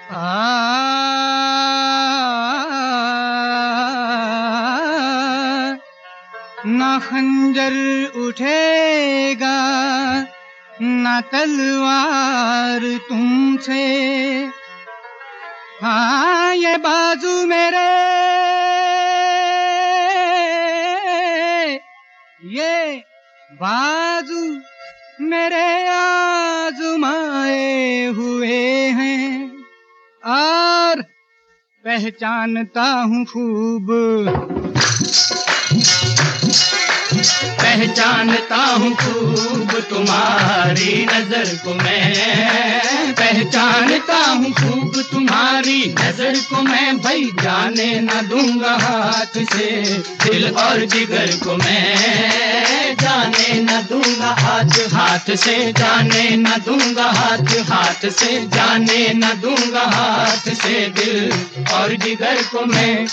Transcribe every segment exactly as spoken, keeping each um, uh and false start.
आ, ना खंजर उठेगा ना तलवार तुमसे, हाँ ये बाजू मेरे, ये बाजू मेरे आजमाए हुए हैं और पहचानता हूँ खूब, पहचानता हूँ खूब तुम्हारी नजर को मैं, पहचानता हूँ खूब तुम्हारी नजर को मैं, भाई जाने न दूंगा हाथ से दिल और जिगर को मैं, जाने न दूंगा हाथ हाथ से, जाने न दूंगा हाथ हाथ से, जाने न दूंगा हाथ से दिल और जिगर को मैं।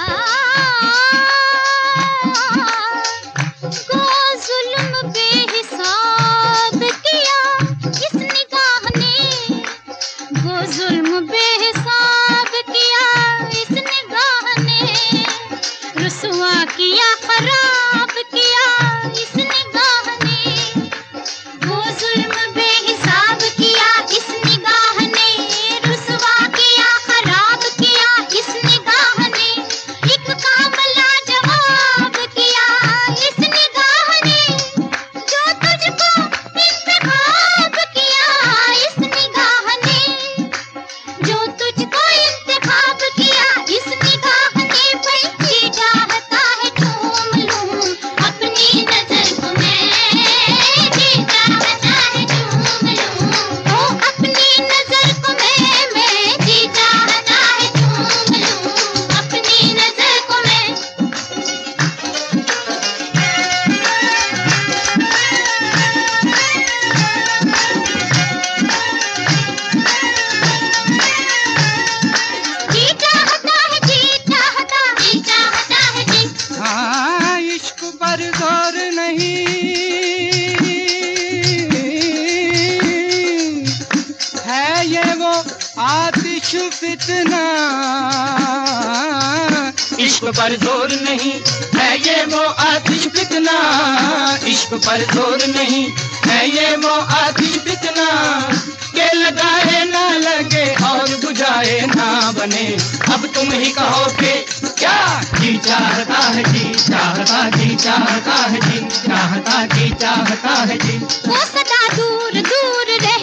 जुल्म बेहिसाब किया इस निगाह ने, वो जुल्म बेहिसाब किया इस निगाह ने, रुसवा किया खराब किया इस निगाह ने, वो जुल्म बेहिसाब किया इस निगाह ने, रुसवा किया खराब किया इस निगाह ने, एक काम लाजवाब किया इस निगाह ने, जो तुझको इंतखाब किया इस निगाह ने, जो तुझको इंतखाब किया इस निगाह ने, भाई जी चाहता है चूम लूं अपनी नजर को मैं, जी चाहता है चूम लूं ओ अपनी नजर को मैं, मैं जी चाहता है चूम लूं अपनी नजर को मैं। जी चाहता है जी चाहता जी चाहता है जी, हाँ इश्क पर जोर नहीं है ये वो आतिश फितना, इश्क पर जोर नहीं है ये वो आतिश फितना, इश्क पर जोर नहीं है ये वो आतिश फितना, के लगाए ना लगे और बुझाए ना बने, अब तुम ही कहो कि क्या जी चाहता है जी चाहता जी चाहता है जी चाहता जी चाहता है जी, वो सदा दूर दूर रह